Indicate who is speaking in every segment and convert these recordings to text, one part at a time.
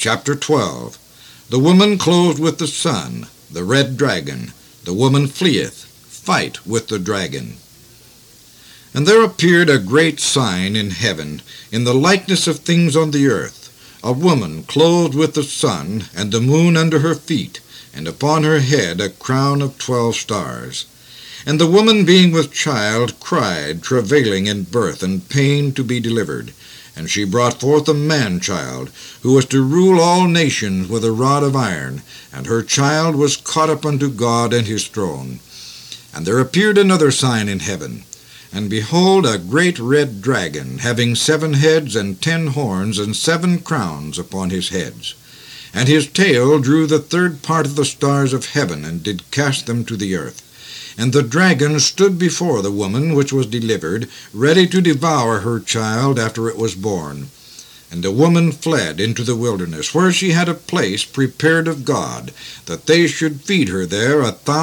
Speaker 1: Chapter 12. The woman clothed with the sun, the red dragon. The woman fleeth, fight with the dragon. And there appeared a great sign in heaven, in the likeness of things on the earth, a woman clothed with the sun, and the moon under her feet, and upon her head a crown of 12 stars. And the woman being with child cried, travailing in birth, and pain to be delivered. And she brought forth a man-child, who was to rule all nations with a rod of iron, and her child was caught up unto God and his throne. And there appeared another sign in heaven, and behold, a great red dragon, having 7 heads and 10 horns, and 7 crowns upon his heads. And his tail drew the 3rd part of the stars of heaven, and did cast them to the earth. And the dragon stood before the woman which was delivered, ready to devour her child after it was born. And the woman fled into the wilderness, where she had a place prepared of God, that they should feed her there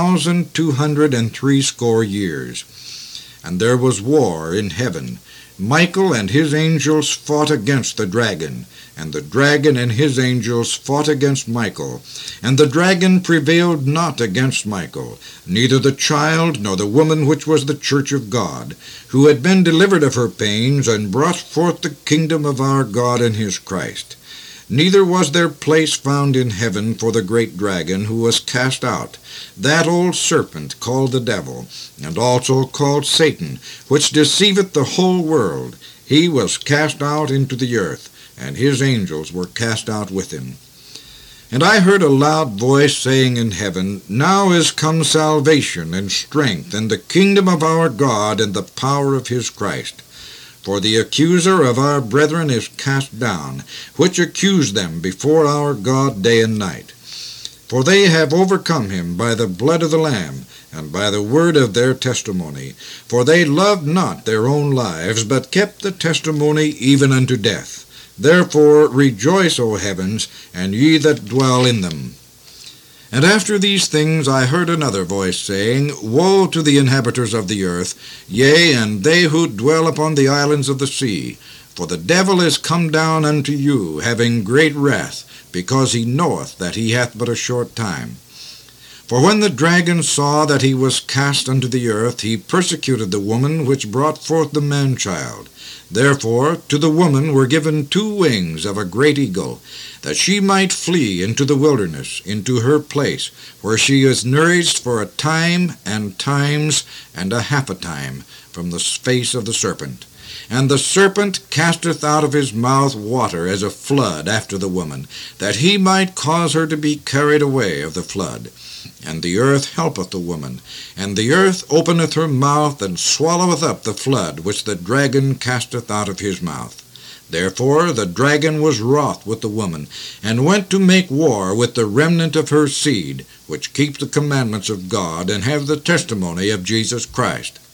Speaker 1: 1,260 years. And there was war in heaven. Michael and his angels fought against the dragon, and the dragon and his angels fought against Michael. And the dragon prevailed not against Michael, neither the child nor the woman which was the church of God, who had been delivered of her pains, and brought forth the kingdom of our God and his Christ. Neither was there place found in heaven for the great dragon, who was cast out, that old serpent called the devil, and also called Satan, which deceiveth the whole world. He was cast out into the earth, and his angels were cast out with him. And I heard a loud voice saying in heaven, Now is come salvation, and strength, and the kingdom of our God, and the power of his Christ. For the accuser of our brethren is cast down, which accused them before our God day and night. For they have overcome him by the blood of the Lamb, and by the word of their testimony. For they loved not their own lives, but kept the testimony even unto death. Therefore rejoice, O heavens, and ye that dwell in them. And after these things I heard another voice saying, Woe to the inhabitants of the earth, yea, and they who dwell upon the islands of the sea! For the devil is come down unto you, having great wrath, because he knoweth that he hath but a short time. For when the dragon saw that he was cast unto the earth, he persecuted the woman which brought forth the man-child. Therefore to the woman were given 2 wings of a great eagle, that she might flee into the wilderness, into her place, where she is nourished for a time and times and a half a time from the face of the serpent. And the serpent casteth out of his mouth water as a flood after the woman, that he might cause her to be carried away of the flood. And the earth helpeth the woman, and the earth openeth her mouth, and swalloweth up the flood which the dragon casteth out of his mouth. Therefore the dragon was wroth with the woman, and went to make war with the remnant of her seed, which keep the commandments of God, and have the testimony of Jesus Christ.